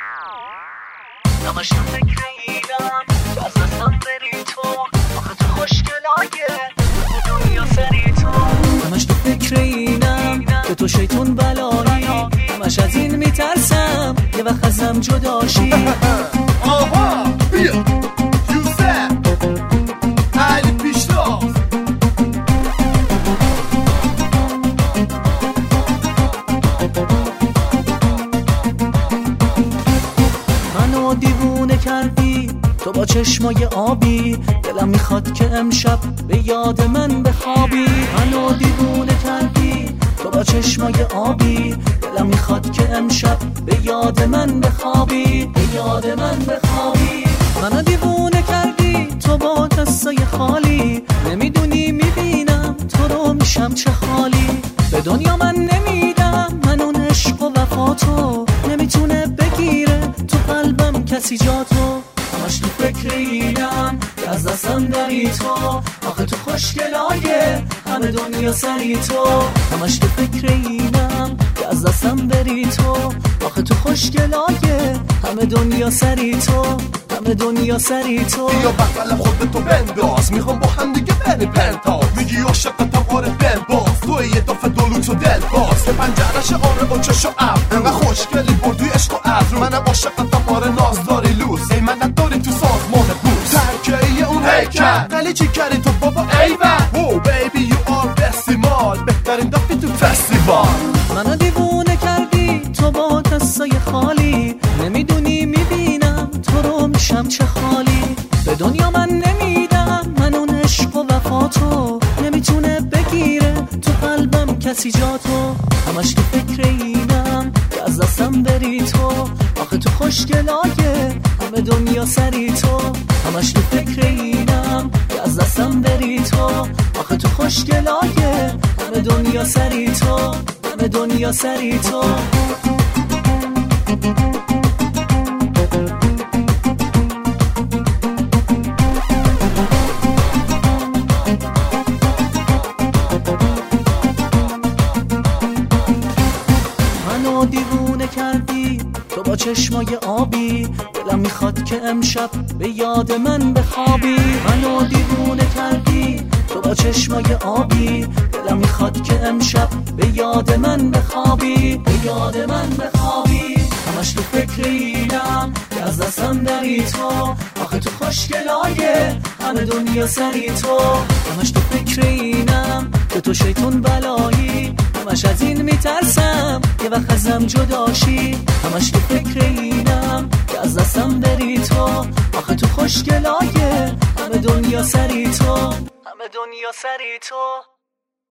همش تو فکر اینم که از دستم بری تو، آخه تو خوشگلایه دنیا سری تو. همش تو فکر اینم که تو شیطون بلایی، همش از این میترسم یه وقت ازم جداشی. آها بیا یوسف علی پیشتاز. منو دیوونه کردی تو با چشمای آبی، دلم میخواد که امشب به یاد من بخوابی. منو دیوونه کردی تو با چشمای آبی، دلم میخواد که امشب به یاد من بخوابی، به یاد من بخوابی. منو دیوونه کردی تو با دستای خالی، نمیدونی میبینم تو رو میشم چه خالی. به دنیا من نمیدم من اون عشق و وفا تو، نمیتونه بگیره تو قلبم کسی جا تو. همش تو فکر اینم که از دستم دری تو، آخه تو خوشگلایه همه دنیا سری تو. همش تو فکر اینم که از دستم بری تو، آخه تو خوشگلایه همه دنیا سری تو، همه دنیا سری تو. بیا بغلم خودتو بنداز، میخوام با هم دیگه بریم پنتاز. میگی عاشقتم آره بنباز، تو یه دفعه دلوتو دل باز. به پنجرش آره با چشم ابر، انقدر خوشگلی بردوی عشق و عطر. منم عاشقتم آره ناز داری لوس، ای من نداری تو سازمان بورس. ترکیه اون هیکل خیلی چی کردی تو بابا ایول. او بیبی یو آر بستیمال، بهترین دفعی تو فستیوال. منو دیوونه کردی تو با دستای خالی، نمیدونی میبینم تو رو میشم چه خالی. به دنیا من نمیدم من اون عشق و وفا تو، نمیتونه بگیره تو قلبم کسی جا تو. همش تو فکر اینم که از دستم بری تو، آخه تو خوشگلایه همه دنیا سری تو. همش تو فکر اینم که از دستم بری تو، آخه تو خوشگلایه همه دنیا سری تو، همه دنیا سری تو. منو دیوونه کردی تو با چشمای آبی، دلم میخواد که امشب به یاد من بخوابی. منو دیوونه کردی تو با چشمای آبی، دلم میخواد که امشب به یاد من بخوابی، به یاد من بخوابی. همش تو فکر اینم که از دستم دری تو، آخه تو خوشگلایه همه دنیا سری تو. همش تو فکر اینم که تو شیطون بلایی، همش از این میترسم یه وقت ازم جداشی. همش تو فکر اینم که از دستم بری تو، آخه تو خوشگلایه همه دنیا سری تو، همه دنیا سری تو.